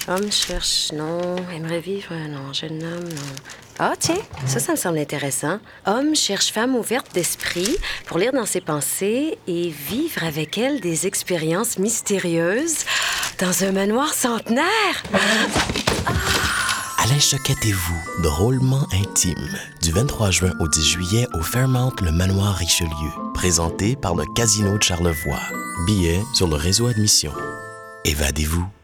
Homme cherche, non. Aimerait vivre, non. Jeune homme, non. Ah, tiens, ça me semble intéressant. Homme cherche femme ouverte d'esprit pour lire dans ses pensées et vivre avec elle des expériences mystérieuses dans un manoir centenaire. Alain Choquette et vous, drôlement intime, du 23 juin au 10 juillet au Fairmount Le Manoir Richelieu, présenté par le Casino de Charlevoix. Billets sur le réseau Admission. Évadez-vous.